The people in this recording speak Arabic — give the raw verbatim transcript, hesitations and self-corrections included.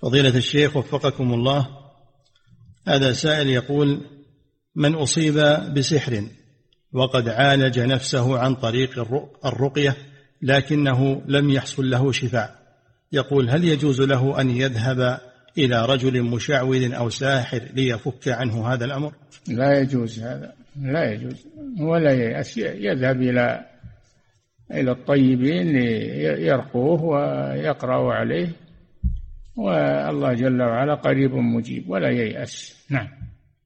فضيلة الشيخ وفقكم الله، هذا سائل يقول: من أصيب بسحر وقد عالج نفسه عن طريق الرقية لكنه لم يحصل له شفاء، يقول: هل يجوز له أن يذهب إلى رجل مشعوذ أو ساحر ليفك عنه هذا الأمر؟ لا يجوز هذا، لا يجوز، ولا يأس، يذهب إلى إلى الطيبين يرقوه ويقرأوا عليه، والله جل وعلا قريب مجيب، ولا ييأس. نعم.